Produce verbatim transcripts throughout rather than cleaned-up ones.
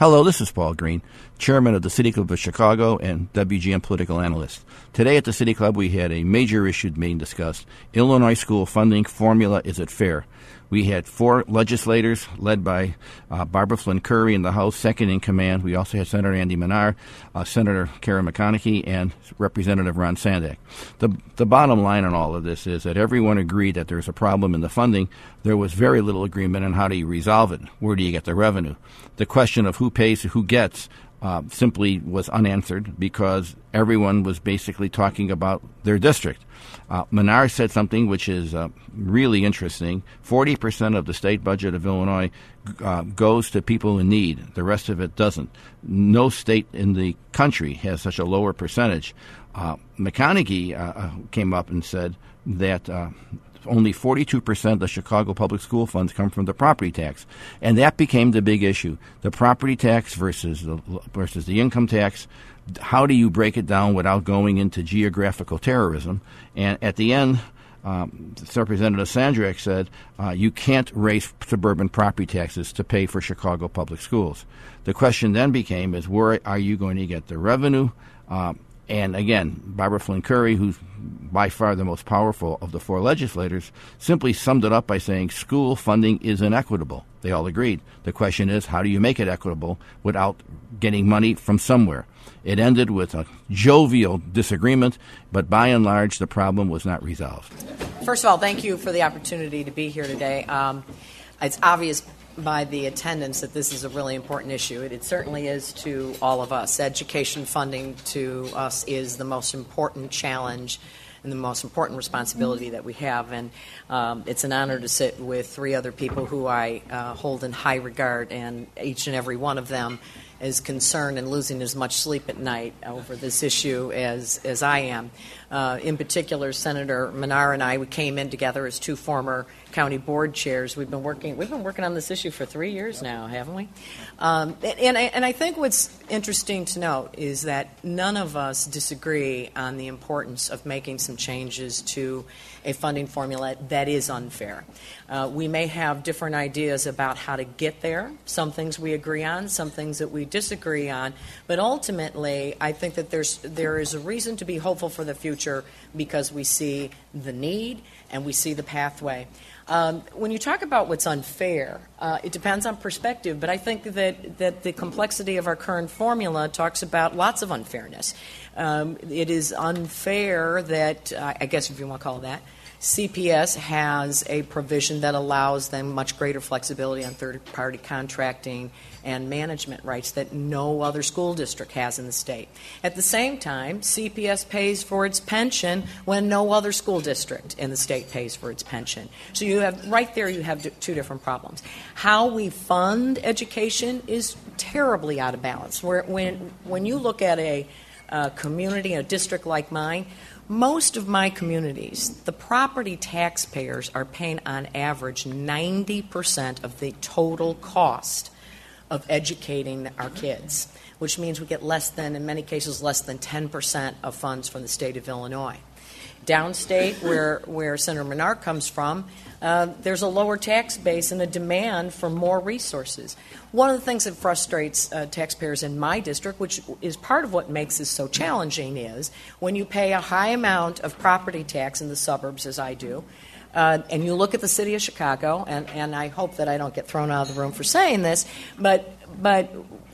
Hello, this is Paul Green, Chairman of the City Club of Chicago and W G N political analyst. Today at the City Club, we had a major issue being discussed. Illinois school funding formula, is it fair? We had four legislators led by uh, Barbara Flynn Curry in the House, second in command. We also had Senator Andy Menard, uh, Senator Karen McConaughey, and Representative Ron Sandak. The, the bottom line on all of this is that everyone agreed that there's a problem in the funding. There was very little agreement on how do you resolve it. Where do you get the revenue? The question of who pays, who gets, Uh, simply was unanswered because everyone was basically talking about their district. Uh, Menard said something which is uh, really interesting. forty percent of the state budget of Illinois uh, goes to people in need. The rest of it doesn't. No state in the country has such a lower percentage. Uh, McConaughey uh, came up and said that uh, only forty-two percent of the Chicago public school funds come from the property tax. And that became the big issue. The property tax versus the, versus the income tax. How do you break it down without going into geographical terrorism? And at the end, um, Representative Sandrack said, uh, you can't raise suburban property taxes to pay for Chicago public schools. The question then became is where are you going to get the revenue? Um, And again, Barbara Flynn Curry, who's by far the most powerful of the four legislators, simply summed it up by saying school funding is inequitable. They all agreed. The question is, how do you make it equitable without getting money from somewhere? It ended with a jovial disagreement, but by and large, the problem was not resolved. First of all, thank you for the opportunity to be here today. Um, it's obvious by the attendance that this is a really important issue. It, it certainly is to all of us. Education funding to us is the most important challenge and the most important responsibility that we have. And um, it's an honor to sit with three other people who I uh, hold in high regard, and each and every one of them is concerned and losing as much sleep at night over this issue as, as I am. Uh, in particular, Senator Menard and I, we came in together as two former county board chairs. We've been working we've been working on this issue for three years now, haven't we? Um, and, I, and I think what's interesting to note is that none of us disagree on the importance of making some changes to a funding formula that is unfair. Uh, we may have different ideas about how to get there. Some things we agree on, some things that we disagree on. But ultimately, I think that there's there is a reason to be hopeful for the future because we see the need and we see the pathway. Um, when you talk about what's unfair, uh, it depends on perspective, but I think that, that the complexity of our current formula talks about lots of unfairness. Um, it is unfair that, uh, I guess if you want to call it that, C P S has a provision that allows them much greater flexibility on third-party contracting and management rights that no other school district has in the state. At the same time, C P S pays for its pension when no other school district in the state pays for its pension. So you have, right there, you have two different problems. How we fund education is terribly out of balance. Where, when, when you look at a uh, community, a district like mine, most of my communities, the property taxpayers are paying on average ninety percent of the total cost of educating our kids, which means we get less than, in many cases, less than ten percent of funds from the state of Illinois. Downstate, where, where Senator Menard comes from, uh, there's a lower tax base and a demand for more resources. One of the things that frustrates uh, taxpayers in my district, which is part of what makes this so challenging, is when you pay a high amount of property tax in the suburbs, as I do, uh, and you look at the city of Chicago, and, and I hope that I don't get thrown out of the room for saying this, but but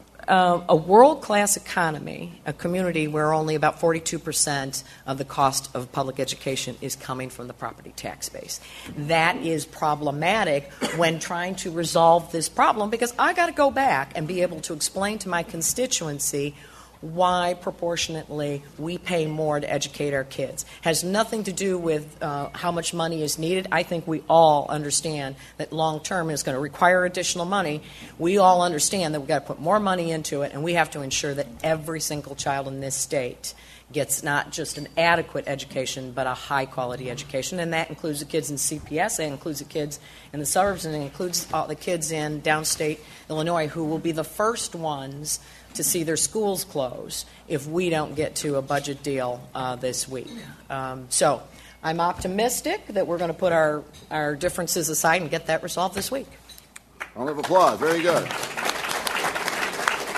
Uh, a world-class economy, a community where only about forty-two percent of the cost of public education is coming from the property tax base. That is problematic when trying to resolve this problem because I got to go back and be able to explain to my constituency why proportionately we pay more to educate our kids. Has nothing to do with uh, how much money is needed. I think we all understand that long term is going to require additional money. We all understand that we've got to put more money into it, and we have to ensure that every single child in this state gets not just an adequate education, but a high-quality education, and that includes the kids in C P S, that includes the kids in the suburbs, and it includes all the kids in downstate Illinois who will be the first ones to see their schools close if we don't get to a budget deal uh, this week. Um, so I'm optimistic that we're going to put our, our differences aside and get that resolved this week. Round of applause. Very good.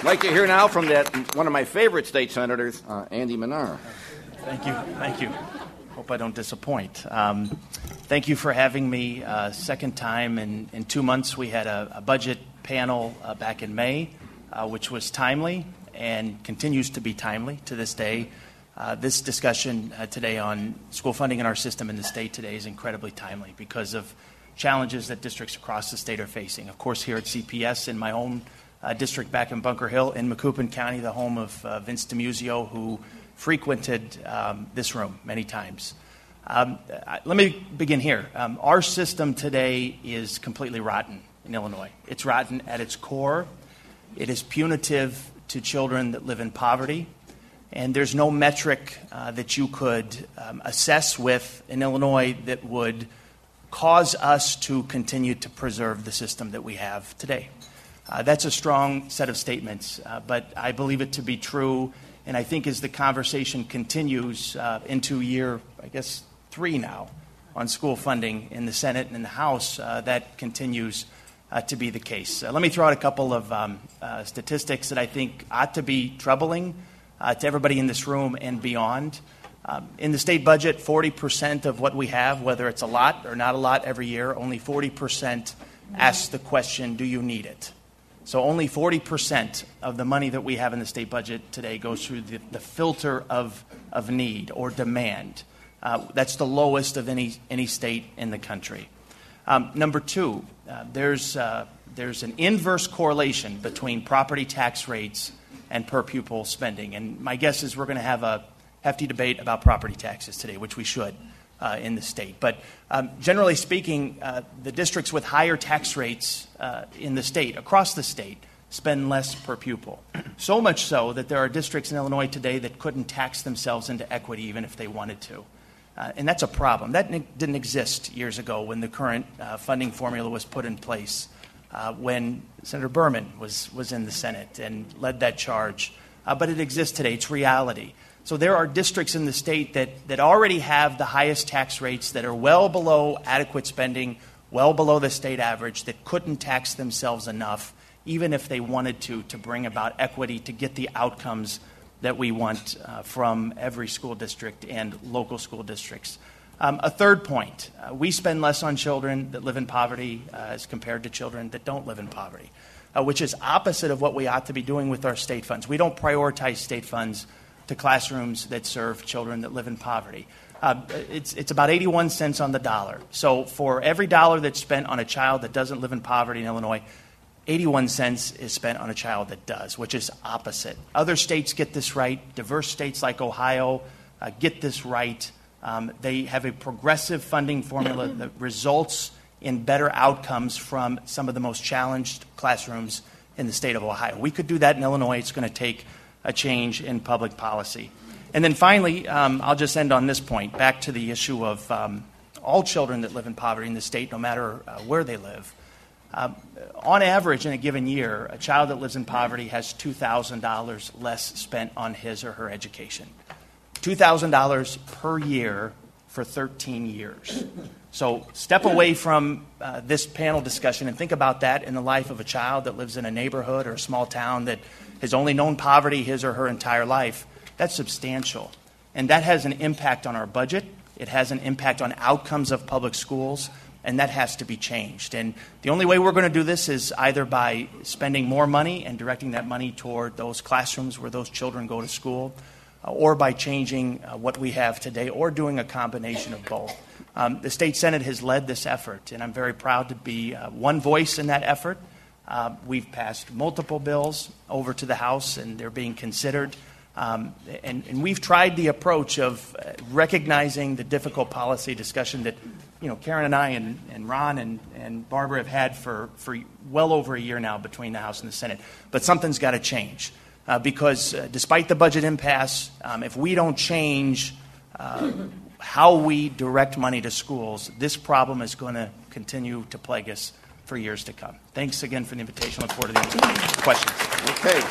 I'd like to hear now from that one of my favorite state senators, uh, Andy Manar. Thank you. Thank you. Hope I don't disappoint. Um, thank you for having me. Uh, second time in, in two months. We had a, a budget panel uh, back in May, uh, which was timely and continues to be timely to this day. Uh, this discussion uh, today on school funding in our system in the state today is incredibly timely because of challenges that districts across the state are facing. Of course, here at C P S in my own uh, district back in Bunker Hill in Macoupin County, the home of uh, Vince DiMuzio, who frequented um, this room many times. Um, I, let me begin here. Um, our system today is completely rotten in Illinois. It's rotten at its core. It is punitive to children that live in poverty. And there's no metric uh, that you could um, assess with in Illinois that would cause us to continue to preserve the system that we have today. Uh, that's a strong set of statements, uh, but I believe it to be true. And I think as the conversation continues uh, into year, I guess, three now on school funding in the Senate and in the House, uh, that continues uh, to be the case. Uh, let me throw out a couple of um, uh, statistics that I think ought to be troubling Uh, to everybody in this room and beyond. Um, in the state budget, forty percent of what we have, whether it's a lot or not a lot every year, only forty percent asks the question, do you need it? So only forty percent of the money that we have in the state budget today goes through the, the filter of, of need or demand. Uh, that's the lowest of any, any state in the country. Um, number two, uh, there's, uh, there's an inverse correlation between property tax rates and per pupil spending. And my guess is we're going to have a hefty debate about property taxes today, which we should uh, in the state. But um, generally speaking, uh, the districts with higher tax rates uh, in the state, across the state, spend less per pupil. So much so that there are districts in Illinois today that couldn't tax themselves into equity even if they wanted to. Uh, and that's a problem. That n- didn't exist years ago when the current uh, funding formula was put in place. Uh, when Senator Berman was, was in the Senate and led that charge. Uh, but it exists today. It's reality. So there are districts in the state that, that already have the highest tax rates that are well below adequate spending, well below the state average, that couldn't tax themselves enough, even if they wanted to, to bring about equity to get the outcomes that we want uh, from every school district and local school districts. Um, a third point, uh, we spend less on children that live in poverty uh, as compared to children that don't live in poverty, uh, which is opposite of what we ought to be doing with our state funds. We don't prioritize state funds to classrooms that serve children that live in poverty. Uh, it's, it's about eighty-one cents on the dollar. So for every dollar that's spent on a child that doesn't live in poverty in Illinois, eighty-one cents is spent on a child that does, which is opposite. Other states get this right. Diverse states like Ohio uh, get this right. Um, they have a progressive funding formula that results in better outcomes from some of the most challenged classrooms in the state of Ohio. We could do that in Illinois. It's going to take a change in public policy. And then finally, um, I'll just end on this point, back to the issue of um, all children that live in poverty in the state, no matter uh, where they live. Uh, on average, in a given year, a child that lives in poverty has two thousand dollars less spent on his or her education. two thousand dollars per year for thirteen years. So step away from uh, this panel discussion and think about that in the life of a child that lives in a neighborhood or a small town that has only known poverty his or her entire life. That's substantial. And that has an impact on our budget. It has an impact on outcomes of public schools, and that has to be changed. And the only way we're going to do this is either by spending more money and directing that money toward those classrooms where those children go to school, or by changing uh, what we have today, or doing a combination of both. Um, the State Senate has led this effort, and I'm very proud to be uh, one voice in that effort. Uh, we've passed multiple bills over to the House, and they're being considered. Um, and, and we've tried the approach of uh, recognizing the difficult policy discussion that, you know, Karen and I and, and Ron and, and Barbara have had for, for well over a year now between the House and the Senate. But something's got to change. Uh, because uh, despite the budget impasse, um, if we don't change uh, how we direct money to schools, this problem is going to continue to plague us for years to come. Thanks again for the invitation. I look forward to the questions. Okay.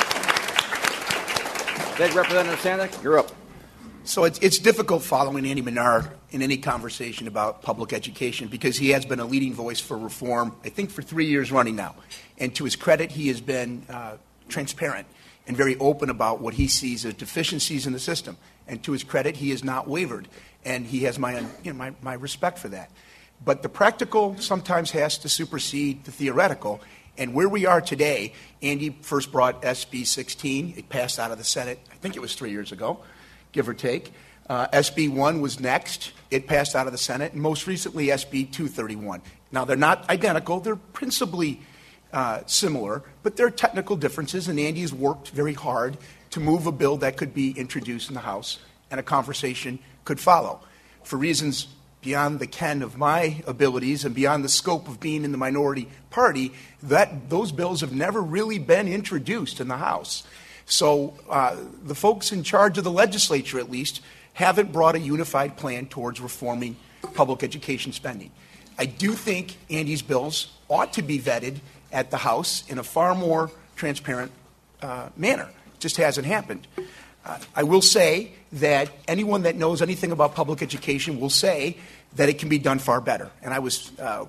State Representative Sandick, you're up. So it's, it's difficult following Andy Manar in any conversation about public education because he has been a leading voice for reform, I think, for three years running now. And to his credit, he has been uh, transparent and very open about what he sees as deficiencies in the system. And to his credit, he has not wavered, and he has my, you know, my, my respect for that. But the practical sometimes has to supersede the theoretical. And where we are today, Andy first brought S B sixteen. It passed out of the Senate, I think it was three years ago, give or take. Uh, S B one was next. It passed out of the Senate. And most recently, S B two thirty-one. Now, they're not identical. They're principally uh, similar, but there are technical differences, and Andy has worked very hard to move a bill that could be introduced in the House and a conversation could follow. For reasons beyond the ken of my abilities and beyond the scope of being in the minority party, that those bills have never really been introduced in the House. So uh, the folks in charge of the legislature, at least, haven't brought a unified plan towards reforming public education spending. I do think Andy's bills ought to be vetted at the House in a far more transparent uh, manner. It just hasn't happened. Uh, I will say that anyone that knows anything about public education will say that it can be done far better. And I was uh,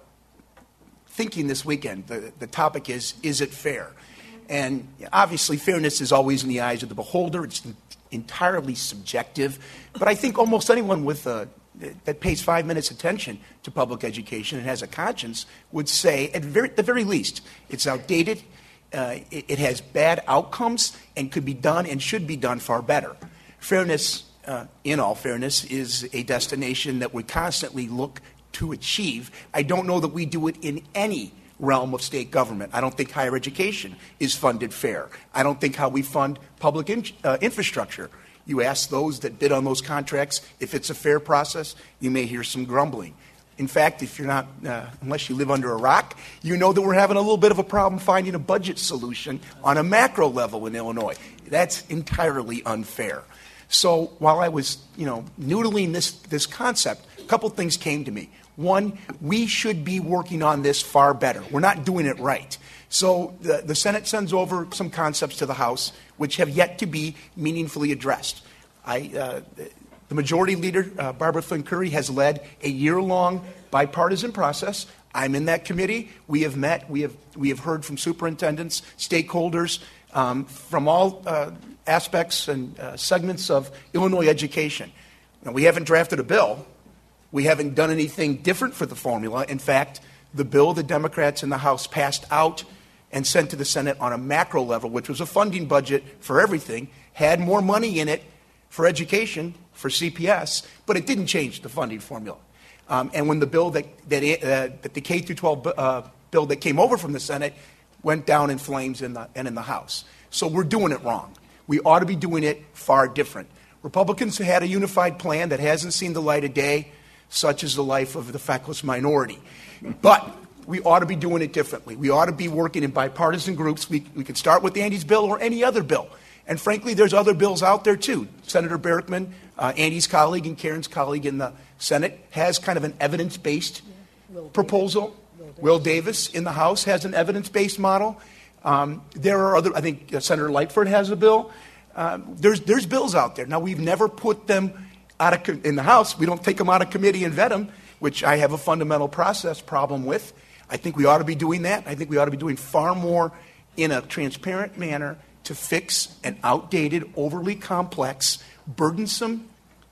thinking this weekend, the, the topic is, is it fair? And obviously fairness is always in the eyes of the beholder. It's entirely subjective. But I think almost anyone with a, that pays five minutes attention to public education and has a conscience would say, at very, the very least, it's outdated. Uh, it, it has bad outcomes and could be done and should be done far better. Fairness, uh, in all fairness, is a destination that we constantly look to achieve. I don't know that we do it in any realm of state government. I don't think higher education is funded fair. I don't think how we fund public in, uh, infrastructure. You ask those that bid on those contracts if it's a fair process, you may hear some grumbling. In fact, if you're not, uh, unless you live under a rock, you know that we're having a little bit of a problem finding a budget solution on a macro level in Illinois. That's entirely unfair. So while I was, you know, noodling this, this concept, a couple things came to me. One, we should be working on this far better. We're not doing it right. So the, the Senate sends over some concepts to the House which have yet to be meaningfully addressed. I, uh, the Majority Leader, uh, Barbara Flynn Curry, has led a year-long bipartisan process. I'm in that committee. We have met. We have we have heard from superintendents, stakeholders, um, from all uh, aspects and uh, segments of Illinois education. Now, we haven't drafted a bill. We haven't done anything different for the formula. In fact, the bill the Democrats in the House passed out and sent to the Senate on a macro level, which was a funding budget for everything, had more money in it for education, for C P S, but it didn't change the funding formula. Um, and when the bill that, that, uh, that the K through twelve uh, bill that came over from the Senate went down in flames in the, and in the House. So we're doing it wrong. We ought to be doing it far different. Republicans had a unified plan that hasn't seen the light of day, such as the life of the feckless minority. But we ought to be doing it differently. We ought to be working in bipartisan groups. We, we could start with Andy's bill or any other bill. And frankly, there's other bills out there, too. Senator Berrickman, uh, Andy's colleague and Karen's colleague in the Senate, has kind of an evidence-based yeah. proposal. Will Davis. Will Davis in the House has an evidence-based model. Um, there are other, I think uh, Senator Lightfoot has a bill. Um, there's, there's bills out there. Now, we've never put them out of com- in the House. We don't take them out of committee and vet them, which I have a fundamental process problem with. I think we ought to be doing that. I think we ought to be doing far more in a transparent manner to fix an outdated, overly complex, burdensome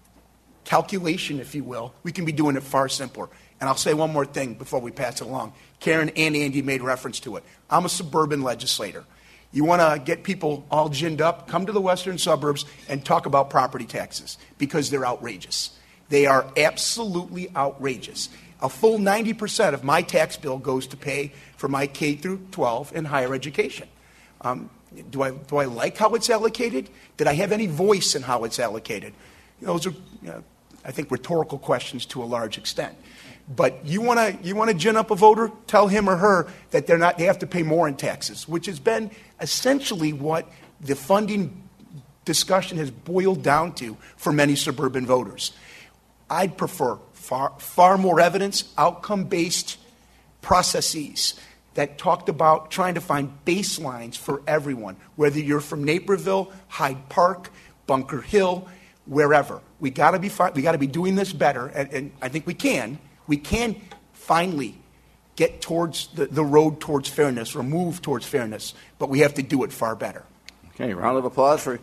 calculation, if you will. We can be doing it far simpler. And I'll say one more thing before we pass it along. Karen and Andy made reference to it. I'm a suburban legislator. You want to get people all ginned up, come to the western suburbs and talk about property taxes because they're outrageous. They are absolutely outrageous. A full ninety percent of my tax bill goes to pay for my K through twelve and higher education. Um, do I do I like how it's allocated? Did I have any voice in how it's allocated? Those are, you know, I think, rhetorical questions to a large extent. But you want to you want to gin up a voter? Tell him or her that they're not. They have to pay more in taxes, which has been essentially what the funding discussion has boiled down to for many suburban voters. I'd prefer far far more evidence, outcome-based processes that talked about trying to find baselines for everyone, whether you're from Naperville, Hyde Park, Bunker Hill, wherever. We got to be fi- we got to be doing this better, and, and I think we can. We can finally get towards the, the road towards fairness or move towards fairness, but we have to do it far better. Okay, round of applause for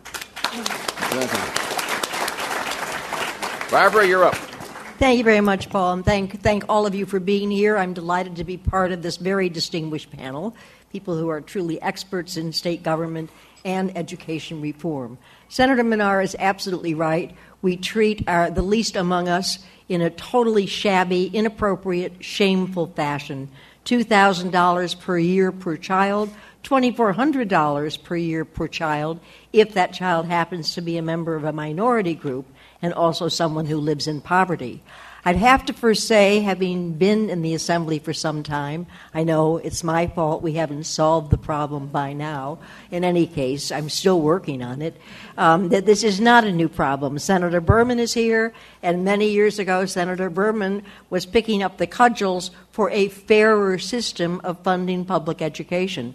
Barbara, you're up. Thank you very much, Paul, and thank thank all of you for being here. I'm delighted to be part of this very distinguished panel, people who are truly experts in state government and education reform. Senator Menard is absolutely right. We treat our, the least among us in a totally shabby, inappropriate, shameful fashion. two thousand dollars per year per child, two thousand four hundred dollars per year per child, if that child happens to be a member of a minority group and also someone who lives in poverty. I'd have to first say, having been in the Assembly for some time, I know it's my fault we haven't solved the problem by now. In any case, I'm still working on it, um, that this is not a new problem. Senator Berman is here, and many years ago, Senator Berman was picking up the cudgels for a fairer system of funding public education.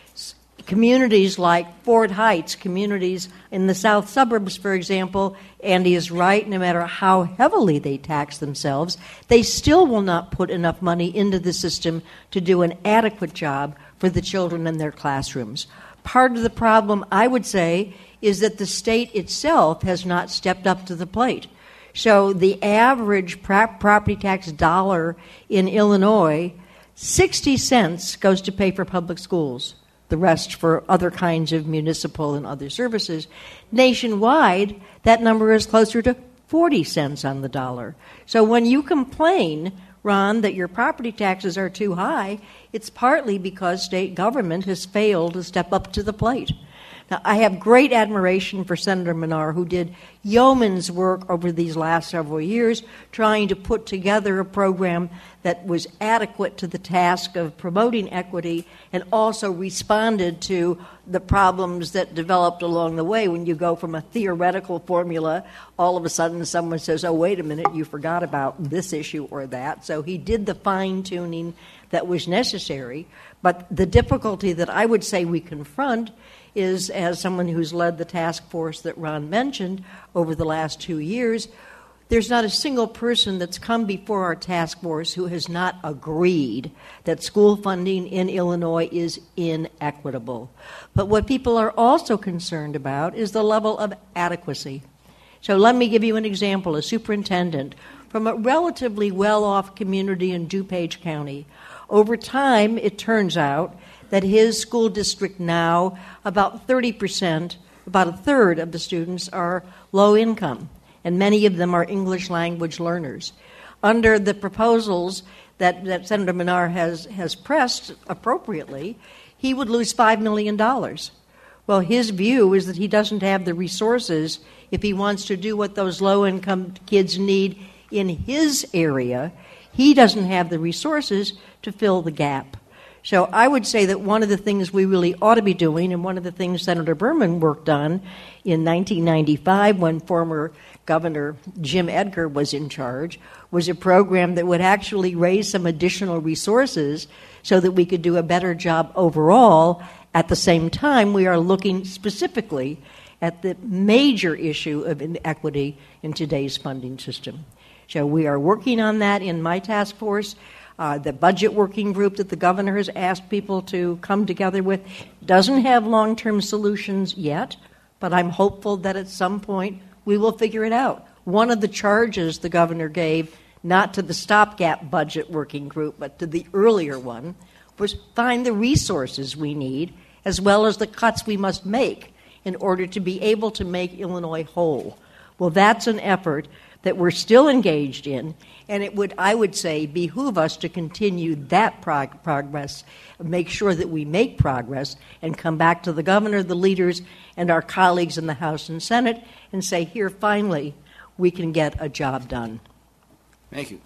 Communities like Fort Heights, communities in the south suburbs, for example, Andy is right, no matter how heavily they tax themselves, they still will not put enough money into the system to do an adequate job for the children in their classrooms. Part of the problem, I would say, is that the state itself has not stepped up to the plate. So the average property tax dollar in Illinois, sixty cents goes to pay for public schools. The rest for other kinds of municipal and other services. Nationwide, that number is closer to forty cents on the dollar. So when you complain, Ron, that your property taxes are too high, it's partly because state government has failed to step up to the plate. Now, I have great admiration for Senator Menard, who did yeoman's work over these last several years trying to put together a program that was adequate to the task of promoting equity and also responded to the problems that developed along the way. When you go from a theoretical formula, all of a sudden someone says, oh, wait a minute, you forgot about this issue or that. So he did the fine-tuning that was necessary. But the difficulty that I would say we confront is, as someone who's led the task force that Ron mentioned over the last two years, there's not a single person that's come before our task force who has not agreed that school funding in Illinois is inequitable. But what people are also concerned about is the level of adequacy. So let me give you an example. A superintendent from a relatively well-off community in DuPage County. Over time, it turns out that his school district now, about thirty percent, about a third of the students are low income, and many of them are English language learners. Under the proposals that, that Senator Menard has, has pressed appropriately, he would lose five million dollars. Well, his view is that he doesn't have the resources if he wants to do what those low-income kids need in his area. He doesn't have the resources to fill the gap. So I would say that one of the things we really ought to be doing, and one of the things Senator Berman worked on in nineteen ninety-five when former Governor Jim Edgar was in charge, was a program that would actually raise some additional resources so that we could do a better job overall. At the same time, we are looking specifically at the major issue of inequity in today's funding system. So we are working on that in my task force. Uh, the budget working group that the governor has asked people to come together with doesn't have long-term solutions yet, but I'm hopeful that at some point we will figure it out. One of the charges the governor gave, not to the stopgap budget working group, but to the earlier one, was find the resources we need as well as the cuts we must make in order to be able to make Illinois whole. Well, that's an effort that we're still engaged in, and it would, I would say, behoove us to continue that prog- progress, make sure that we make progress, and come back to the governor, the leaders, and our colleagues in the House and Senate and say, here, finally, we can get a job done. Thank you.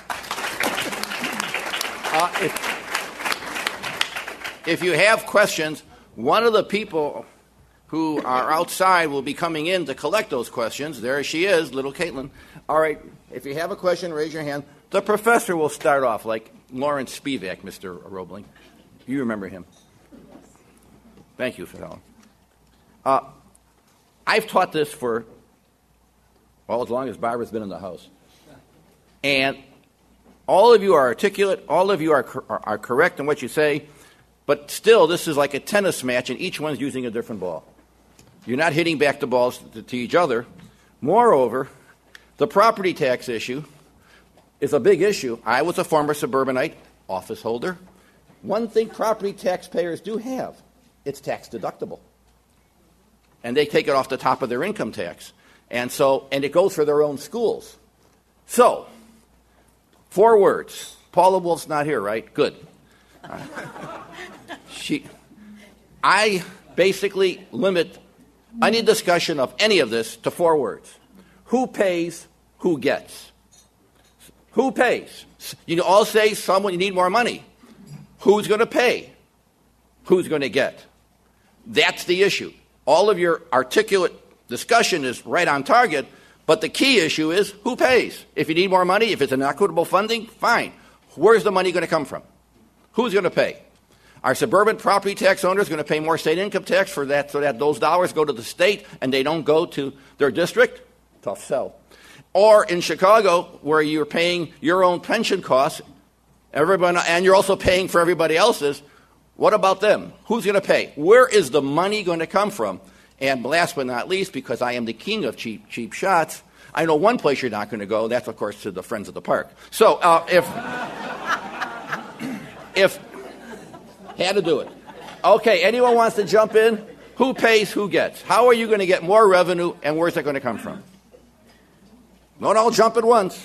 Uh, if, if you have questions, one of the people who are outside will be coming in to collect those questions. There she is, little Caitlin. All right, if you have a question, raise your hand. The professor will start off, like Lawrence Spivak, Mister Roebling. You remember him. Thank you for that. Uh, I've taught this for, well, as long as Barbara's been in the House. And All of you are articulate. All of you are, are, are correct in what you say. But still, this is like a tennis match, and each one's using a different ball. You're not hitting back the balls to, to each other. Moreover, the property tax issue is a big issue. I was a former suburbanite office holder. One thing property taxpayers do have, it's tax deductible. And they take it off the top of their income tax. And so, and it goes for their own schools. So, four words. Paula Wolf's not here, right? Good. Uh, she, I basically limit any discussion of any of this to four words. Who pays, who gets. Who pays? You all say someone, you need more money. Who's going to pay? Who's going to get? That's the issue. All of your articulate discussion is right on target, but the key issue is who pays? If you need more money, if it's an equitable funding, fine. Where's the money going to come from? Who's going to pay? Are suburban property tax owners going to pay more state income tax for that so that those dollars go to the state and they don't go to their district? Tough sell. Or in Chicago, where you're paying your own pension costs, everybody, and you're also paying for everybody else's, what about them? Who's going to pay? Where is the money going to come from? And last but not least, because I am the king of cheap, cheap shots, I know one place you're not going to go. That's, of course, to the Friends of the Park. So uh, if, if, had to do it. Okay, anyone wants to jump in? Who pays, who gets? How are you going to get more revenue, and where's it going to come from? Don't all jump at once.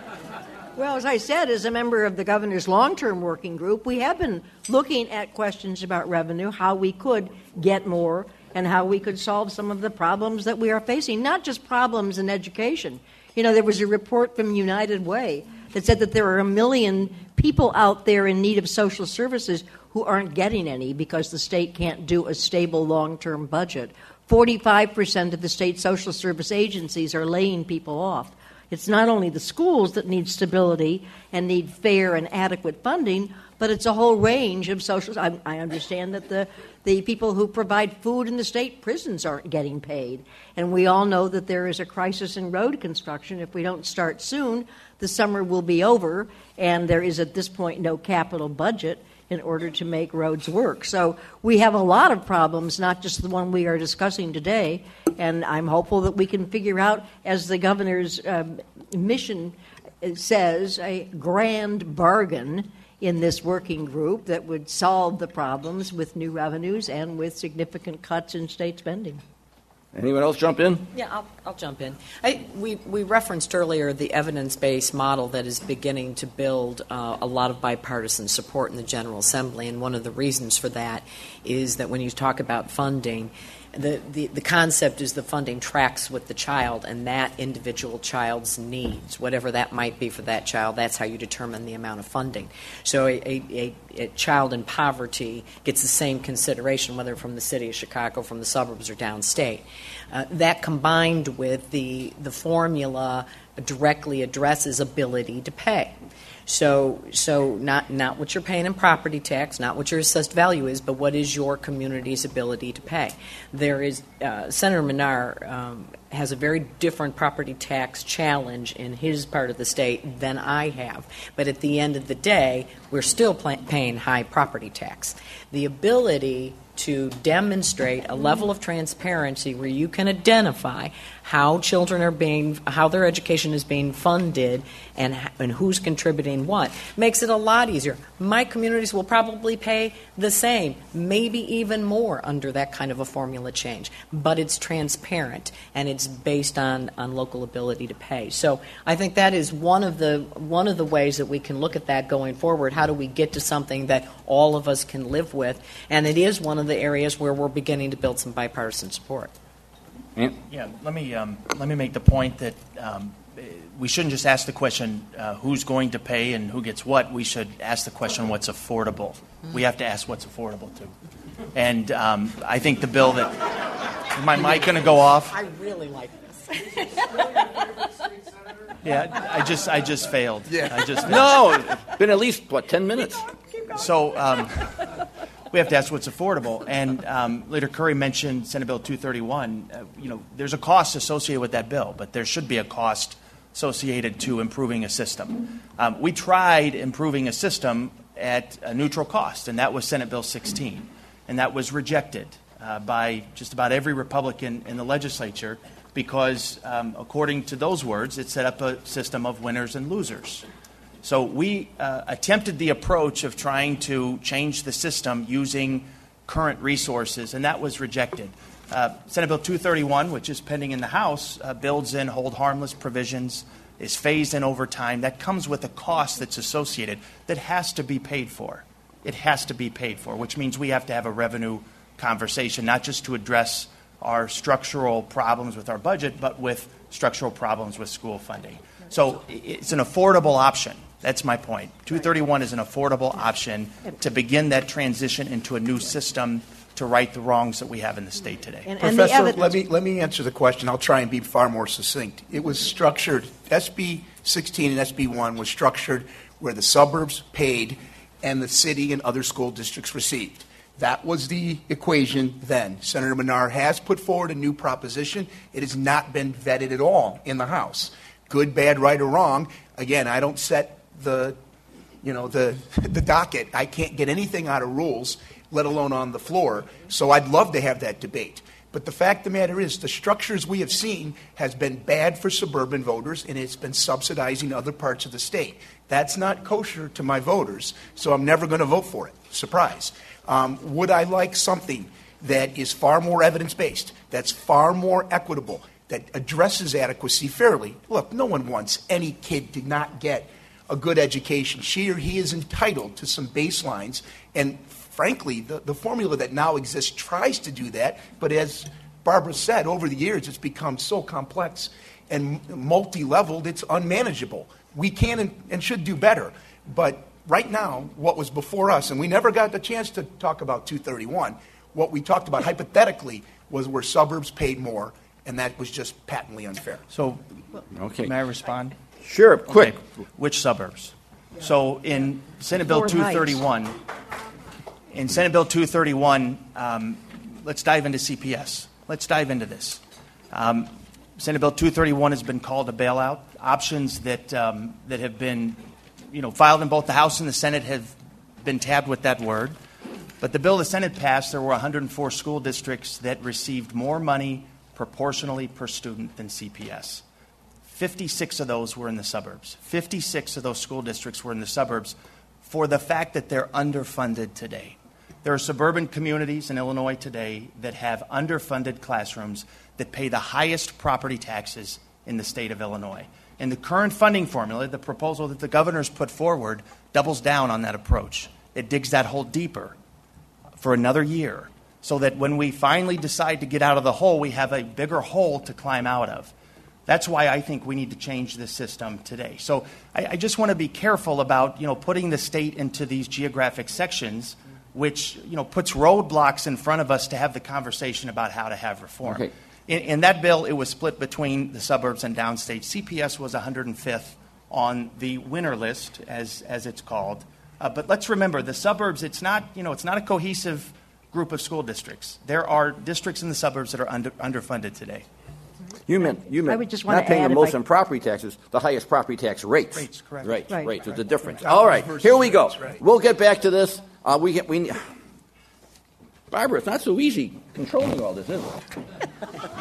Well, as I said, as a member of the governor's long-term working group, we have been looking at questions about revenue, how we could get more, and how we could solve some of the problems that we are facing, not just problems in education. You know, there was a report from United Way that said that there are a million people out there in need of social services who aren't getting any because the state can't do a stable long-term budget. forty-five percent of the state social service agencies are laying people off. It's not only the schools that need stability and need fair and adequate funding, but it's a whole range of social. I, I understand that the, the people who provide food in the state prisons aren't getting paid. And we all know that there is a crisis in road construction. If we don't start soon, the summer will be over, and there is at this point no capital budget in order to make roads work. So we have a lot of problems, not just the one we are discussing today, and I'm hopeful that we can figure out, as the governor's um, mission says, a grand bargain in this working group that would solve the problems with new revenues and with significant cuts in state spending. Anyone else jump in? Yeah, I'll, I'll jump in. I, we, we referenced earlier the evidence-based model that is beginning to build uh, a lot of bipartisan support in the General Assembly, and one of the reasons for that is that when you talk about funding, the, the, the concept is the funding tracks with the child and that individual child's needs, whatever that might be for that child. That's how you determine the amount of funding. So a, a, a child in poverty gets the same consideration, whether from the city of Chicago, from the suburbs, or downstate. Uh, that combined with the the formula directly addresses ability to pay. So, so not not what you're paying in property tax, not what your assessed value is, but what is your community's ability to pay. There is uh, Senator Menard um, has a very different property tax challenge in his part of the state than I have. But at the end of the day, we're still pay- paying high property tax. The ability to demonstrate a level of transparency where you can identify how children are being, how their education is being funded, and and who's contributing what, makes it a lot easier. My communities will probably pay the same, maybe even more under that kind of a formula change. But it's transparent and it's based on, on local ability to pay. So I think that is one of the one of the ways that we can look at that going forward. How do we get to something that all of us can live with? And it is one of the areas where we're beginning to build some bipartisan support. Yeah, let me um, let me make the point that um, we shouldn't just ask the question uh, who's going to pay and who gets what. We should ask the question what's affordable. Mm-hmm. We have to ask what's affordable too. And um, I think the bill that is my mic going to go off. I really like this. Yeah, I just I just failed. Yeah, I just failed. No, it's been at least what ten minutes. So. Um, We have to ask what's affordable. And um, Leader Curry mentioned Senate Bill two thirty-one. Uh, you know, there's a cost associated with that bill, but there should be a cost associated to improving a system. Um, we tried improving a system at a neutral cost, and that was Senate Bill sixteen, and that was rejected uh, by just about every Republican in the legislature because, um, according to those words, it set up a system of winners and losers. So we uh, attempted the approach of trying to change the system using current resources, and that was rejected. Uh, Senate Bill two thirty-one, which is pending in the House, uh, builds in hold harmless provisions, is phased in over time. That comes with a cost that's associated that has to be paid for. It has to be paid for, which means we have to have a revenue conversation, not just to address our structural problems with our budget, but with structural problems with school funding. So it's an affordable option. That's my point. two thirty-one is an affordable option to begin that transition into a new system to right the wrongs that we have in the state today. And, and the Professor, evidence- let me let me answer the question. I'll try and be far more succinct. It was structured, S B sixteen and S B one was structured where the suburbs paid and the city and other school districts received. That was the equation then. Senator Menard has put forward a new proposition. It has not been vetted at all in the House. Good, bad, right, or wrong. Again, I don't set the, you know, the the docket. I can't get anything out of rules, let alone on the floor. So I'd love to have that debate. But the fact of the matter is, the structures we have seen has been bad for suburban voters, and it's been subsidizing other parts of the state. That's not kosher to my voters, so I'm never going to vote for it. Surprise. Um, would I like something that is far more evidence-based, that's far more equitable, that addresses adequacy fairly? Look, no one wants any kid to not get a good education. She or he is entitled to some baselines, and frankly, the, the formula that now exists tries to do that, but as Barbara said, over the years it's become so complex and multi-leveled, it's unmanageable. We can and, and should do better, but right now, what was before us, and we never got the chance to talk about two thirty-one, what we talked about hypothetically was where suburbs paid more, and that was just patently unfair. So, Okay. may I respond? Sure, quick. Okay. Which suburbs? So in Senate Bill Ford two Heights. thirty-one, in Senate Bill two thirty-one, um, let's dive into C P S. Let's dive into this. Um, Senate Bill two thirty-one has been called a bailout. Options that um, that have been, you know, filed in both the House and the Senate have been tabbed with that word. But the bill the Senate passed, there were one hundred four school districts that received more money proportionally per student than C P S. fifty-six of those were in the suburbs. fifty-six of those school districts were in the suburbs for the fact that they're underfunded today. There are suburban communities in Illinois today that have underfunded classrooms that pay the highest property taxes in the state of Illinois. And the current funding formula, the proposal that the governor's put forward, doubles down on that approach. It digs that hole deeper for another year so that when we finally decide to get out of the hole, we have a bigger hole to climb out of. That's why I think we need to change this system today. So I, I just want to be careful about, you know, putting the state into these geographic sections, which, you know, puts roadblocks in front of us to have the conversation about how to have reform. Okay. In, in that bill, it was split between the suburbs and downstate. C P S was one hundred fifth on the winner list, as as it's called. Uh, but let's remember, the suburbs, it's not, you know, it's not a cohesive group of school districts. There are districts in the suburbs that are under, underfunded today. You meant you I meant would just wanna not paying add the if most I- on property taxes, the highest property tax rates. Rates, correct. Right, Right. right. There's a difference. Dollars All right, versus here we go. rates, right. We'll get back to this. Uh, we get we. Barbara, it's not so easy controlling all this, is it?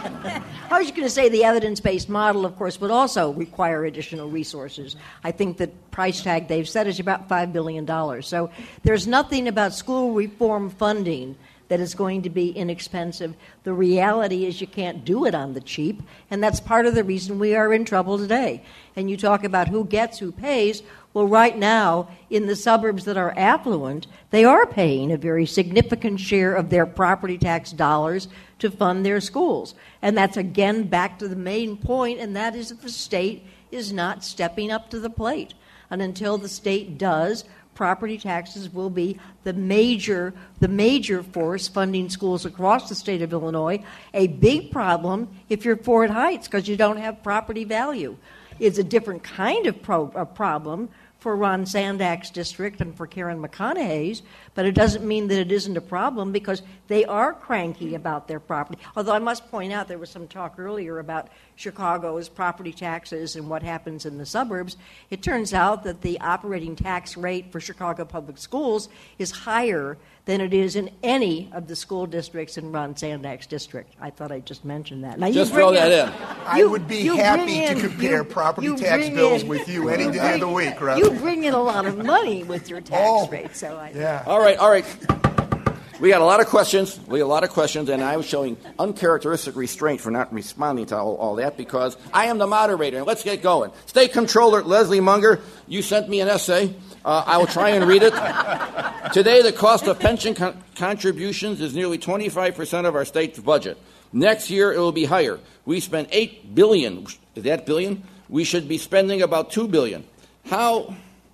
I was going to say the evidence-based model, of course, would also require additional resources. I think the price tag they've set is about five billion dollars. So there's nothing about school reform funding that is going to be inexpensive. The reality is you can't do it on the cheap, and that's part of the reason we are in trouble today. And you talk about who gets, who pays. Well, right now, in the suburbs that are affluent, they are paying a very significant share of their property tax dollars to fund their schools. And that's, again, back to the main point, and that is that the state is not stepping up to the plate. And until the state does, property taxes will be the major, the major force funding schools across the state of Illinois. A big problem if you're Ford Heights because you don't have property value. It's a different kind of pro- a problem for Ron Sandak's district and for Karen McConaughey's, but it doesn't mean that it isn't a problem because they are cranky about their property. Although I must point out there was some talk earlier about Chicago's property taxes and what happens in the suburbs. It turns out that the operating tax rate for Chicago Public Schools is higher than it is in any of the school districts in Ron Sandak's district. I thought I'd just mention that. Now, just throw that in. I you, would be you happy in, to compare you, property you tax bills in, with you any day of the week, right? You bring in a lot of money with your tax oh, rate, so I. Yeah. All right, all right. We got a lot of questions. We got a lot of questions, and I was showing uncharacteristic restraint for not responding to all, all that because I am the moderator. And let's get going. State Comptroller Leslie Munger, you sent me an essay. Uh, I will try and read it. Today, the cost of pension con- contributions is nearly twenty-five percent of our state's budget. Next year, it will be higher. We spend eight billion dollars. Is that billion? We should be spending about two billion dollars. How,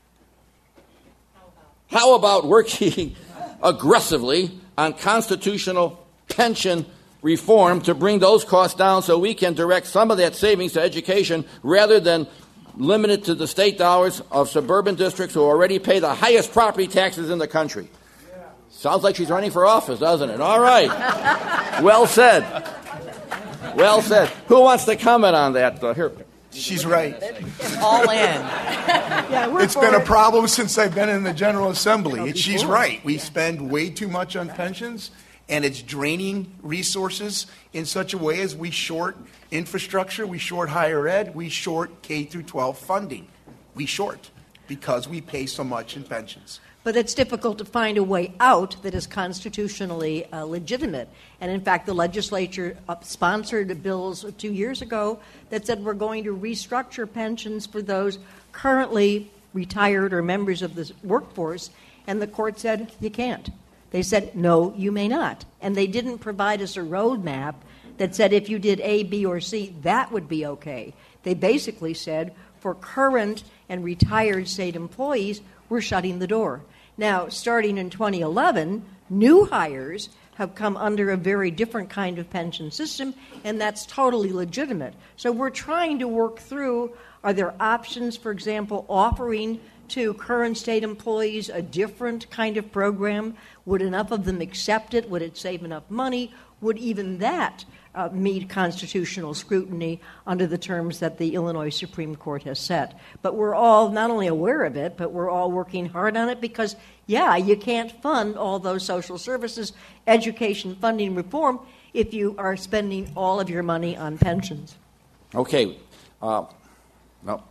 how about working aggressively on constitutional pension reform to bring those costs down so we can direct some of that savings to education rather than limit it to the state dollars of suburban districts who already pay the highest property taxes in the country? Yeah. Sounds like she's running for office, doesn't it? All right. Well said. Well said. Who wants to comment on that? Uh, here. She's right. All in. Yeah, we're It's for been a it. problem since I've been in the General Assembly. Oh, It, she's before. right. We spend way too much on pensions, and it's draining resources in such a way as we short infrastructure, we short higher ed, we short K through twelve funding. We short because we pay so much in pensions. But it's difficult to find a way out that is constitutionally uh, legitimate. And in fact, the legislature uh, sponsored bills two years ago that said we're going to restructure pensions for those currently retired or members of the workforce. And the court said, you can't. They said, no, you may not. And they didn't provide us a roadmap that said if you did A, B, or C, that would be okay. They basically said for current and retired state employees, we're shutting the door. Now, starting in twenty eleven, new hires have come under a very different kind of pension system, and that's totally legitimate. So we're trying to work through, are there options, for example, offering to current state employees a different kind of program? Would enough of them accept it? Would it save enough money? Would even that uh, meet constitutional scrutiny under the terms that the Illinois Supreme Court has set? But we're all not only aware of it, but we're all working hard on it because, yeah, you can't fund all those social services, education funding reform if you are spending all of your money on pensions. Okay. Uh, no.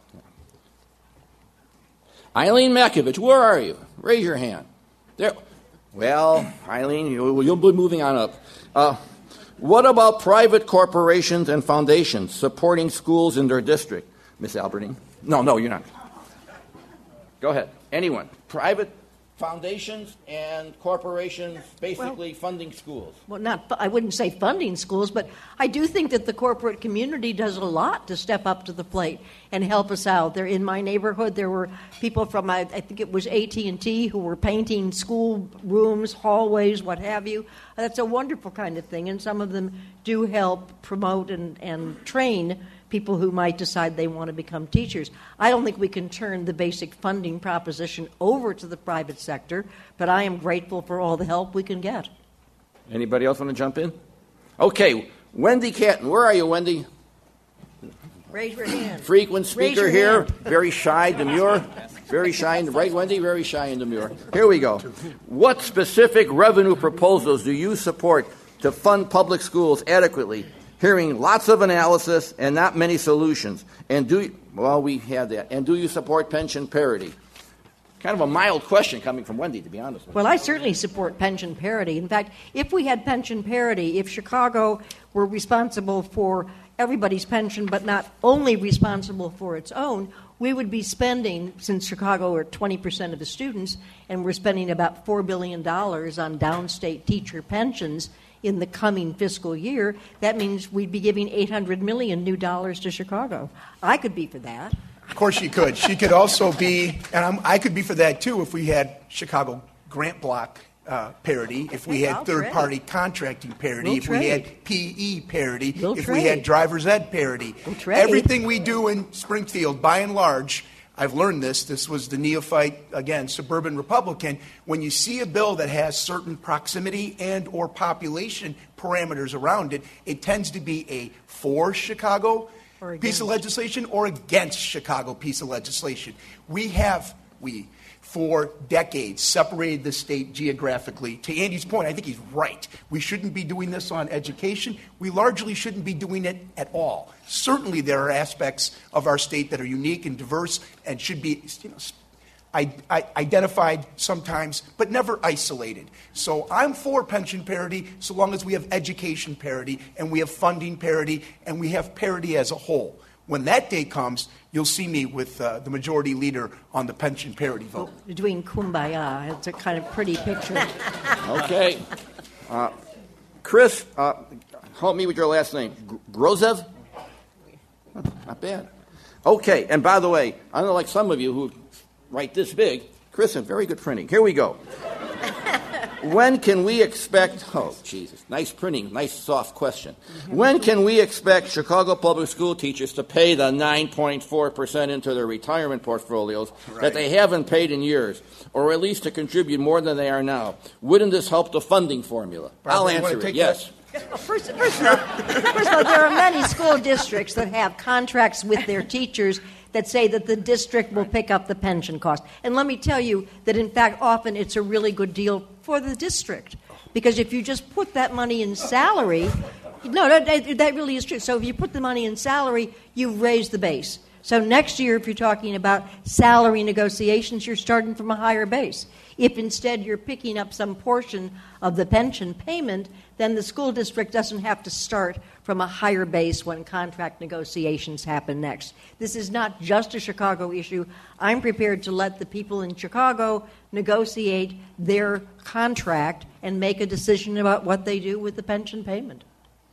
Eileen Makovich, where are you? Raise your hand. There. Well, Eileen, you, you'll be moving on up. Uh, what about private corporations and foundations supporting schools in their district? Miss Albertine? No, no, you're not. Go ahead. Anyone. Private foundations and corporations basically well, funding schools. Well, not I wouldn't say funding schools, but I do think that the corporate community does a lot to step up to the plate and help us out. There in my neighborhood, there were people from I, I think it was A T and T who were painting school rooms, hallways, what have you. That's a wonderful kind of thing, and some of them do help promote and, and train people who might decide they want to become teachers. I don't think we can turn the basic funding proposition over to the private sector, but I am grateful for all the help we can get. Anybody else want to jump in? Okay, Wendy Catton. Where are you, Wendy? Raise your hand. Frequent speaker your here. hand. Very shy, demure. Very shy, and right, Wendy? Very shy and demure. Here we go. What specific revenue proposals do you support to fund public schools adequately? Hearing lots of analysis and not many solutions. And do you, well, we have that. And do you support pension parity? Kind of a mild question coming from Wendy, to be honest with you. Well, I certainly support pension parity. In fact, if we had pension parity, if Chicago were responsible for everybody's pension but not only responsible for its own, we would be spending, since Chicago are twenty percent of the students, and we're spending about four billion dollars on downstate teacher pensions in the coming fiscal year, that means we'd be giving eight hundred million dollars new dollars to Chicago. I could be for that. Of course she could. She could also be, and I'm, I could be for that too if we had Chicago grant block uh, parity, if we had I'll third-party trade. contracting parity, We'll if trade. we had P E parity, We'll if trade. we had driver's ed parity. We'll trade. Everything we do in Springfield, by and large, I've learned this. This was the neophyte, again, suburban Republican. When you see a bill that has certain proximity and or population parameters around it, it tends to be a for Chicago piece of legislation or against Chicago piece of legislation. We have, we, for decades, separated the state geographically. To Andy's point, I think he's right. We shouldn't be doing this on education. We largely shouldn't be doing it at all. Certainly there are aspects of our state that are unique and diverse and should be, you know, I, I identified sometimes, but never isolated. So I'm for pension parity so long as we have education parity and we have funding parity and we have parity as a whole. When that day comes, you'll see me with uh, the majority leader on the pension parity vote. Well, doing kumbaya. It's a kind of pretty picture. Okay. Uh, Chris, uh, help me with your last name. G- Grozev? Not bad. Okay, and by the way, I don't know, like some of you who write this big, Chris, very good printing. Here we go. When can we expect, oh, Jesus, nice printing, nice soft question. When can we expect Chicago public school teachers to pay the nine point four percent into their retirement portfolios right. that they haven't paid in years, or at least to contribute more than they are now? Wouldn't this help the funding formula? Probably. I'll answer it, yes. Well, first, first, of all, first of all, there are many school districts that have contracts with their teachers that say that the district will pick up the pension cost. And let me tell you that, in fact, often it's a really good deal for the district. Because if you just put that money in salary, no, that, that really is true. So if you put the money in salary, you've raised the base. So next year, if you're talking about salary negotiations, you're starting from a higher base. If instead you're picking up some portion of the pension payment, then the school district doesn't have to start from a higher base when contract negotiations happen next. This is not just a Chicago issue. I'm prepared to let the people in Chicago negotiate their contract and make a decision about what they do with the pension payment.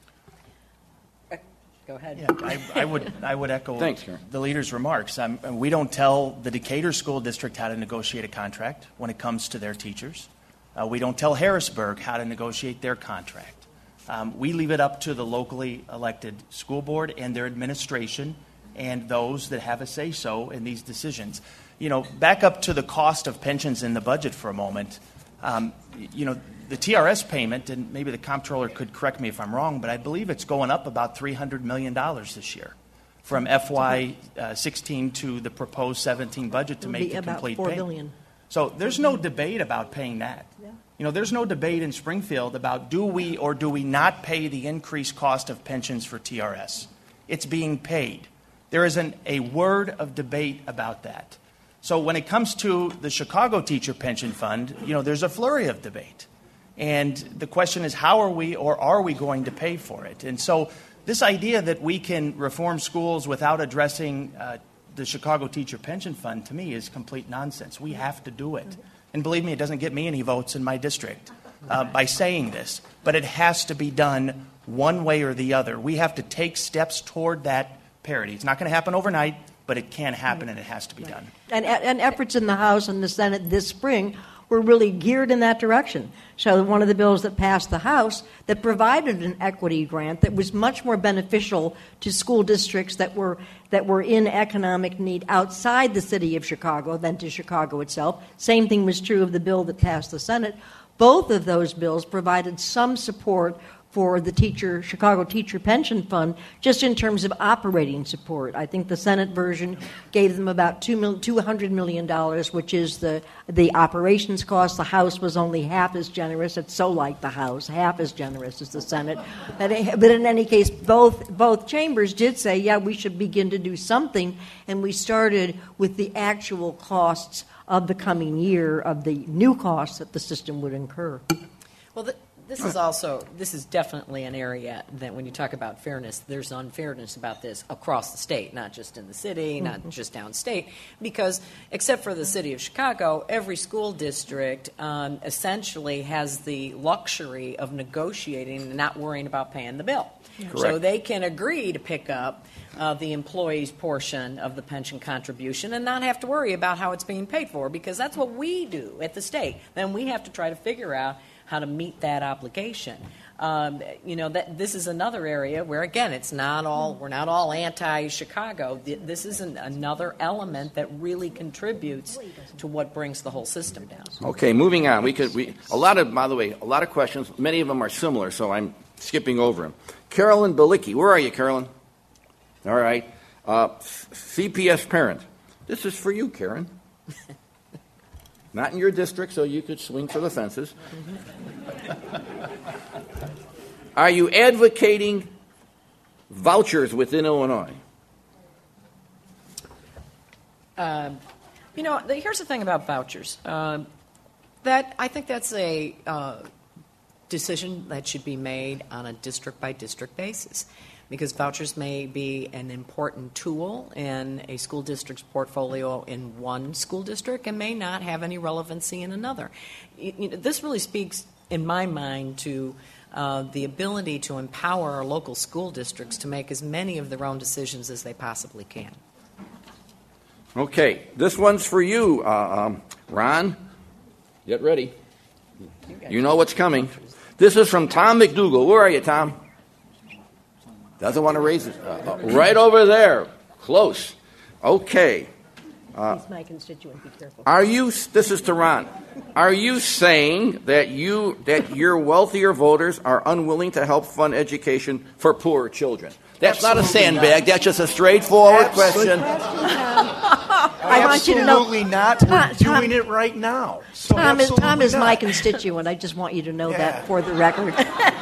Go ahead. Yeah, I, I would I would echo Thanks, the leader's remarks. Um, we don't tell the Decatur School District how to negotiate a contract when it comes to their teachers. Uh, we don't tell Harrisburg how to negotiate their contract. Um, we leave it up to the locally elected school board and their administration and those that have a say-so in these decisions. You know, back up to the cost of pensions in the budget for a moment. Um, you know, the T R S payment, and maybe the comptroller could correct me if I'm wrong, but I believe it's going up about three hundred million dollars this year from F Y sixteen to the proposed seventeen budget to make the complete four payment. billion. So there's no debate about paying that. Yeah. You know, there's no debate in Springfield about do we or do we not pay the increased cost of pensions for T R S. It's being paid. There isn't a word of debate about that. So when it comes to the Chicago Teacher Pension Fund, you know, there's a flurry of debate. And the question is, how are we or are we going to pay for it? And so this idea that we can reform schools without addressing uh, the Chicago Teacher Pension Fund, to me, is complete nonsense. We have to do it. And believe me, it doesn't get me any votes in my district uh, by saying this. But it has to be done one way or the other. We have to take steps toward that parity. It's not going to happen overnight, but it can happen, and it has to be done. And, and efforts in the House and the Senate this spring were really geared in that direction. So one of the bills that passed the House that provided an equity grant that was much more beneficial to school districts that were that were in economic need outside the city of Chicago than to Chicago itself. Same thing was true of the bill that passed the Senate. Both of those bills provided some support for the teacher Chicago Teacher Pension Fund, just in terms of operating support. I think the Senate version gave them about two hundred million dollars, which is the the operations cost. The House was only half as generous. It's so like the House, half as generous as the Senate. But, but in any case, both both chambers did say, yeah, we should begin to do something, and we started with the actual costs of the coming year, of the new costs that the system would incur. Well, the, this is also, this is definitely an area that when you talk about fairness, there's unfairness about this across the state, not just in the city, not mm-hmm. just downstate, because except for the city of Chicago, every school district um, essentially has the luxury of negotiating and not worrying about paying the bill. Correct. So they can agree to pick up uh, the employee's portion of the pension contribution and not have to worry about how it's being paid for, because that's what we do at the state. Then we have to try to figure out how to meet that obligation. Um, you know, that this is another area where, again, it's not all, we're not all anti-Chicago. This is an, another element that really contributes to what brings the whole system down. Okay, moving on. We could, we, a lot of, by the way, a lot of questions. Many of them are similar, so I'm skipping over them. Carolyn Balicki. Where are you, Carolyn? All right. Uh, C P S parent. This is for you, Karen. Not in your district, so you could swing for the fences. Are you advocating vouchers within Illinois? Uh, you know, the, here's the thing about vouchers. Uh, that I think that's a uh, decision that should be made on a district-by-district basis, because vouchers may be an important tool in a school district's portfolio in one school district and may not have any relevancy in another. You, you know, this really speaks, in my mind, to uh, the ability to empower our local school districts to make as many of their own decisions as they possibly can. Okay, this one's for you, uh, um, Ron. Get ready. You know what's coming. This is from Tom McDougall. Where are you, Tom? Doesn't want to raise it. Uh, uh, right over there. Close. Okay. Uh, He's my constituent. Be careful. Are you? This is to Ron. Are you saying that you that your wealthier voters are unwilling to help fund education for poor children? That's Absolutely not a sandbag. Not. That's just a straightforward Absolutely. question. I want you to know. Absolutely not. We're Tom, doing it right now. So Tom is, Tom is not. my constituent. I just want you to know yeah. that for the record.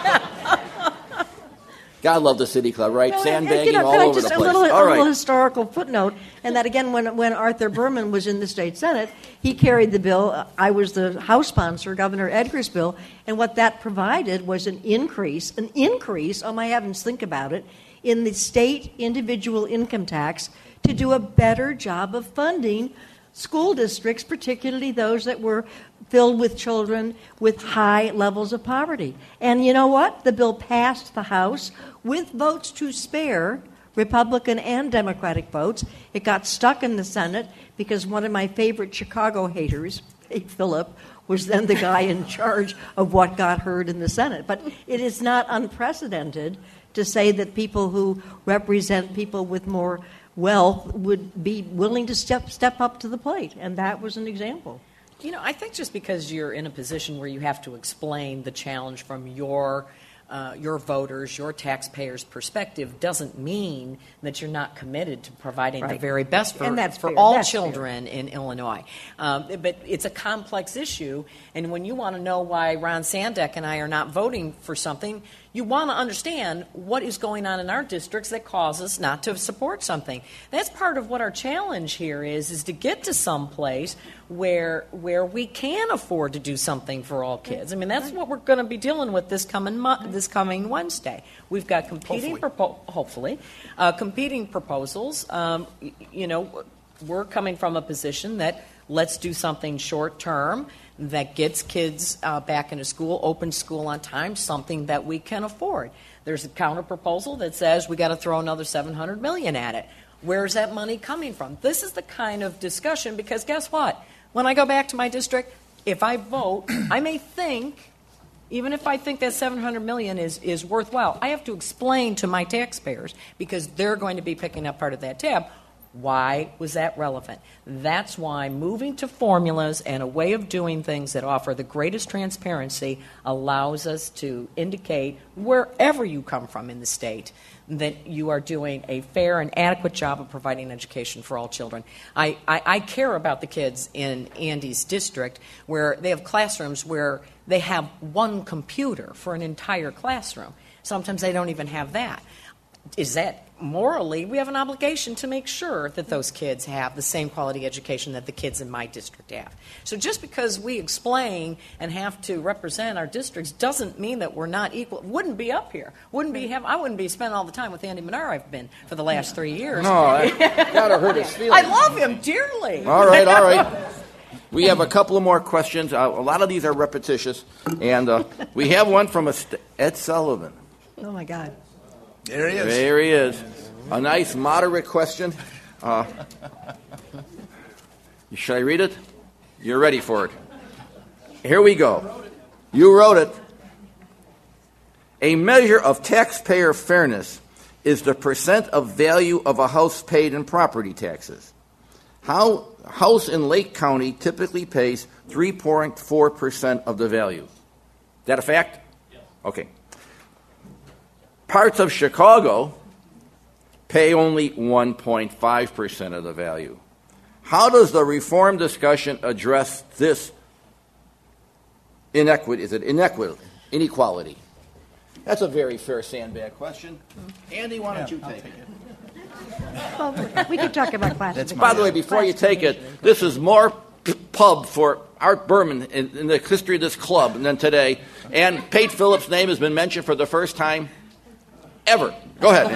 God love the City Club, right? No, Sandbagging you know, all over just the a place. Little, all a right. little historical footnote, and that again, when when Arthur Berman was in the state Senate, he carried the bill. I was the House sponsor, Governor Edgar's bill, and what that provided was an increase, an increase. Oh my heavens, think about it, in the state individual income tax to do a better job of funding school districts, particularly those that were filled with children with high levels of poverty. And you know what? The bill passed the House with votes to spare, Republican and Democratic votes. It got stuck in the Senate because one of my favorite Chicago haters, Kate Phillip, was then the guy in charge of what got heard in the Senate. But it is not unprecedented to say that people who represent people with more wealth would be willing to step step up to the plate, and that was an example. You know, I think just because you're in a position where you have to explain the challenge from your uh, your voters, your taxpayers' perspective, doesn't mean that you're not committed to providing right. the very best for, and that's for fair. all that's children fair. in Illinois. Um, but it's a complex issue, and when you want to know why Ron Sandeck and I are not voting for something, you want to understand what is going on in our districts that cause us not to support something. That's part of what our challenge here is, is to get to some place where where we can afford to do something for all kids. I mean, that's what we're going to be dealing with this coming mo- this coming Wednesday. We've got competing, hopefully, propo- hopefully uh, competing proposals. Um, y- you know, we're coming from a position that let's do something short term that gets kids uh, back into school, open school on time, something that we can afford. There's a counter proposal that says we got to throw another seven hundred million dollars at it. Where's that money coming from? This is the kind of discussion, because guess what? When I go back to my district, if I vote, I may think, even if I think that seven hundred million dollars is, is worthwhile, I have to explain to my taxpayers, because they're going to be picking up part of that tab, why was that relevant? That's why moving to formulas and a way of doing things that offer the greatest transparency allows us to indicate, wherever you come from in the state, that you are doing a fair and adequate job of providing education for all children. I, I, I care about the kids in Andy's district where they have classrooms where they have one computer for an entire classroom. Sometimes they don't even have that. Is that morally, we have an obligation to make sure that those kids have the same quality education that the kids in my district have. So just because we explain and have to represent our districts doesn't mean that we're not equal. Wouldn't be up here. Wouldn't be have, I wouldn't be spending all the time with Andy Minar I've been for the last three years. No, I gotta hurt his feelings. I love him dearly. All right, all right. We have a couple of more questions. Uh, a lot of these are repetitious, and uh, we have one from a st- Ed Sullivan. Oh my God. There he is. There he is. A nice, moderate question. Uh, should I read it? You're ready for it. Here we go. You wrote it. A measure of taxpayer fairness is the percent of value of a house paid in property taxes. How house in Lake County typically pays three point four percent of the value. Is that a fact? Yes. Okay. Parts of Chicago pay only one point five percent of the value. How does the reform discussion address this inequity? Is it inequity, inequality? That's a very fair sandbag question. Andy, why don't yeah, you take, take it? it? Well, we could talk about classification. By the way, before you take it, this is more p- pub for Art Berman in, in the history of this club than today. And Pate Phillips' name has been mentioned for the first time ever. Go ahead.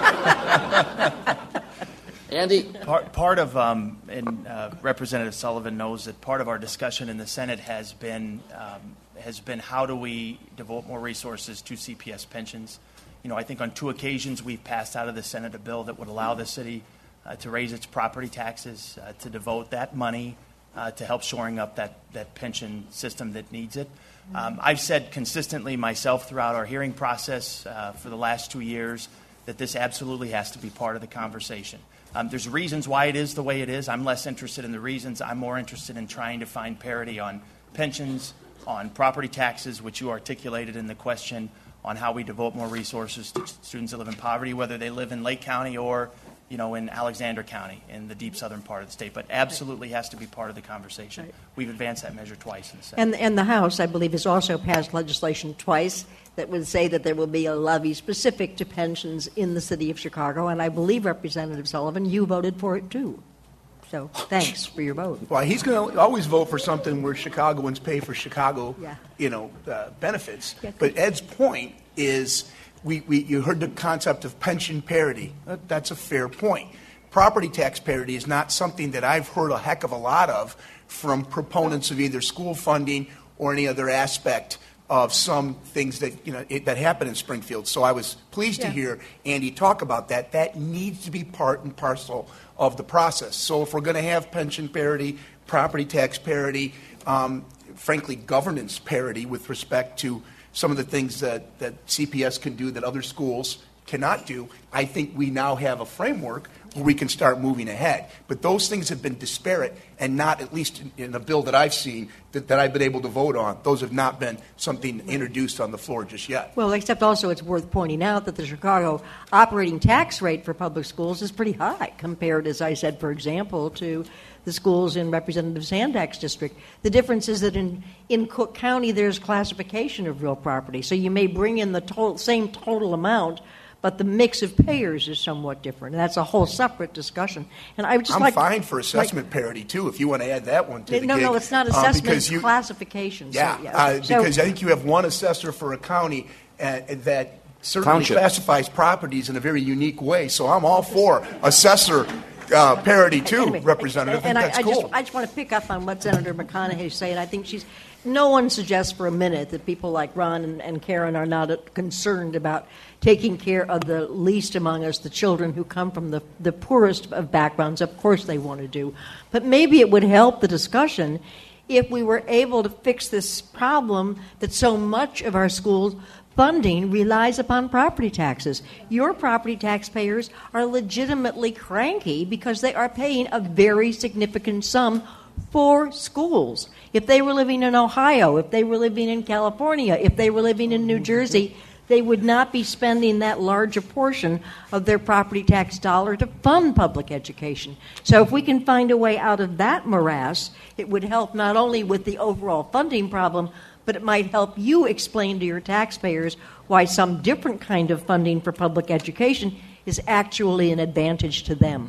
Andy? Part, part of, um, and uh, Representative Sullivan knows that part of our discussion in the Senate has been um, has been how do we devote more resources to C P S pensions. You know, I think on two occasions we've passed out of the Senate a bill that would allow the city uh, to raise its property taxes, uh, to devote that money uh, to help shoring up that, that pension system that needs it. Um, I've said consistently myself throughout our hearing process uh, for the last two years that this absolutely has to be part of the conversation. Um, there's reasons why it is the way it is. I'm less interested in the reasons. I'm more interested in trying to find parity on pensions, on property taxes, which you articulated in the question, on how we devote more resources to students that live in poverty, whether they live in Lake County or, you know, in Alexander County, in the deep southern part of the state. But absolutely has to be part of the conversation. Right. We've advanced that measure twice in the Senate. And, and the House, I believe, has also passed legislation twice that would say that there will be a levy specific to pensions in the city of Chicago. And I believe, Representative Sullivan, you voted for it too. So thanks for your vote. Well, he's going to always vote for something where Chicagoans pay for Chicago, yeah. you know, uh, benefits. Yeah, but Ed's point is, we, we you heard the concept of pension parity. That, that's a fair point. Property tax parity is not something that I've heard a heck of a lot of from proponents of either school funding or any other aspect of some things that you know it, that happen in Springfield. So I was pleased yeah. to hear Andy talk about that. That needs to be part and parcel of the process. So if we're going to have pension parity, property tax parity, um, frankly, governance parity with respect to some of the things that, that C P S can do that other schools cannot do, I think we now have a framework where we can start moving ahead. But those things have been disparate and not, at least in, in the bill that I've seen, that, that I've been able to vote on, those have not been something introduced on the floor just yet. Well, except also it's worth pointing out that the Chicago operating tax rate for public schools is pretty high compared, as I said, for example, to the schools in Representative Sandak's district. The difference is that in, in Cook County there's classification of real property. So you may bring in the total, same total amount, but the mix of payers is somewhat different. And that's a whole separate discussion. And I would just I'm like fine for assessment like, parity too, if you want to add that one to the no, gig. No, it's not assessment; um, it's you, classification. Yeah, so, yeah. Uh, so, because I think you have one assessor for a county uh, that certainly Township. classifies properties in a very unique way. So I'm all for assessor uh, parity too, anyway, Representative. And I I, think I, that's just, cool. I just want to pick up on what Senator McConaughey is saying. I think she's. No one suggests for a minute that people like Ron and, and Karen are not concerned about taking care of the least among us, the children who come from the, the poorest of backgrounds. Of course they want to do. But maybe it would help the discussion if we were able to fix this problem that so much of our school funding relies upon property taxes. Your property taxpayers are legitimately cranky because they are paying a very significant sum for schools. If they were living in Ohio, if they were living in California, if they were living in New Jersey, they would not be spending that large a portion of their property tax dollar to fund public education. So if we can find a way out of that morass, it would help not only with the overall funding problem, but it might help you explain to your taxpayers why some different kind of funding for public education is actually an advantage to them.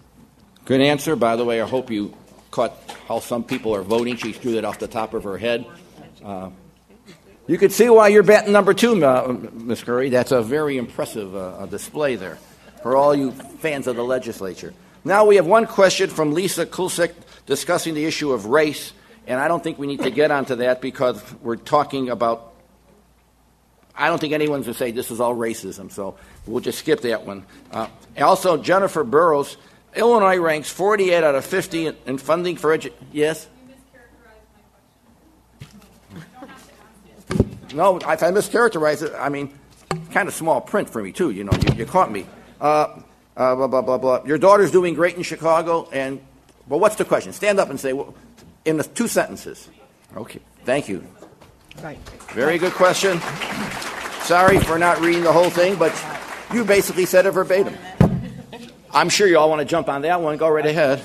Good answer. By the way, I hope you caught how some people are voting. She threw that off the top of her head. Uh, you can see why you're batting number two, uh, Miz Curry. That's a very impressive uh, display there for all you fans of the legislature. Now we have one question from Lisa Kulsik discussing the issue of race, and I don't think we need to get onto that because we're talking about, I don't think anyone's going to say this is all racism, so we'll just skip that one. Uh, and also, Jennifer Burrows, Illinois ranks forty-eight out of fifty in, in funding for education. Yes? You mischaracterized my question. You don't have to ask it. No, if I mischaracterize it, I mean, kind of small print for me, too. You know, you, you caught me. Uh, uh, blah, blah, blah, blah. Your daughter's doing great in Chicago, and, well, what's the question? Stand up and say, well, in the two sentences. Okay, thank you. Right. Very good question. Sorry for not reading the whole thing, but you basically said it verbatim. I'm sure you all want to jump on that one. Go right ahead.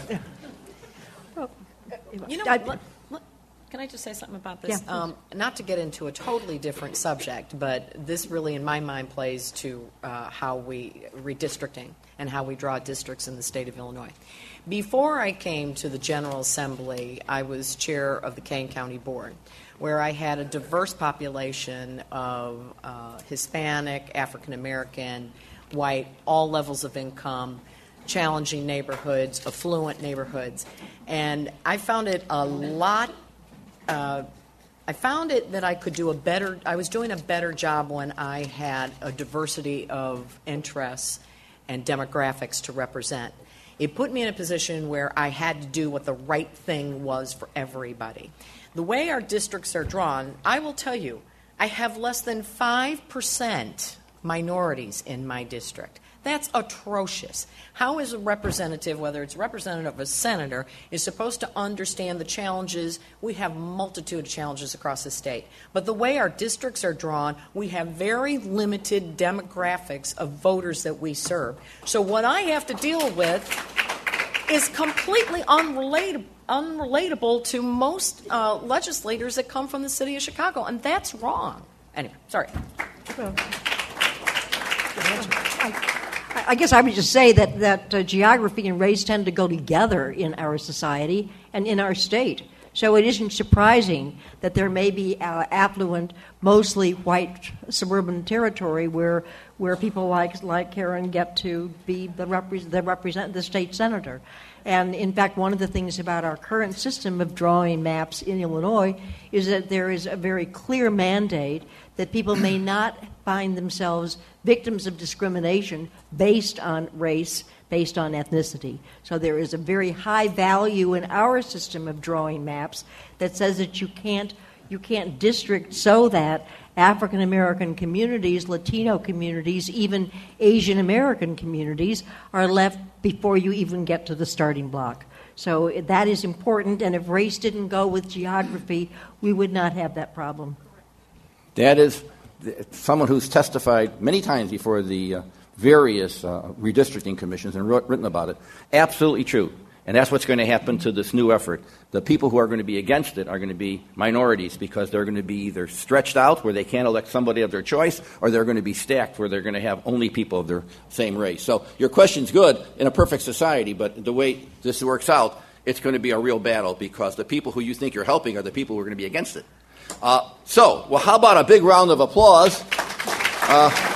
You know, let, let, can I just say something about this? Yeah. Um, not to get into a totally different subject, but this really, in my mind, plays to uh, how we redistricting and how we draw districts in the state of Illinois. Before I came to the General Assembly, I was chair of the Kane County Board, where I had a diverse population of uh, Hispanic, African American, white, all levels of income, challenging neighborhoods, affluent neighborhoods. And I found it a lot, uh, I found it that I could do a better, I was doing a better job when I had a diversity of interests and demographics to represent. It put me in a position where I had to do what the right thing was for everybody. The way our districts are drawn, I will tell you, I have less than five percent minorities in my district. That's atrocious. How is a representative, whether it's a representative or a senator, is supposed to understand the challenges? We have a multitude of challenges across the state. But the way our districts are drawn, we have very limited demographics of voters that we serve. So what I have to deal with is completely unrelatable, unrelatable to most uh, legislators that come from the city of Chicago, and that's wrong. Anyway, sorry. Well, I, I guess I would just say that, that uh, geography and race tend to go together in our society and in our state. So it isn't surprising that there may be uh, affluent, mostly white suburban territory where where people like like Karen get to be the, repre- the represent the state senator. And in fact, one of the things about our current system of drawing maps in Illinois is that there is a very clear mandate that people may not find themselves victims of discrimination based on race, based on ethnicity. So there is a very high value in our system of drawing maps that says that you can't you can't district so that African American communities, Latino communities, even Asian American communities are left before you even get to the starting block. So that is important, and if race didn't go with geography, we would not have that problem. That is someone who's testified many times before the uh, various uh, redistricting commissions and wrote, written about it. Absolutely true. And that's what's going to happen to this new effort. The people who are going to be against it are going to be minorities because they're going to be either stretched out where they can't elect somebody of their choice, or they're going to be stacked where they're going to have only people of their same race. So your question's good in a perfect society, but the way this works out, it's going to be a real battle because the people who you think you're helping are the people who are going to be against it. Uh, so, well, how about a big round of applause? Uh,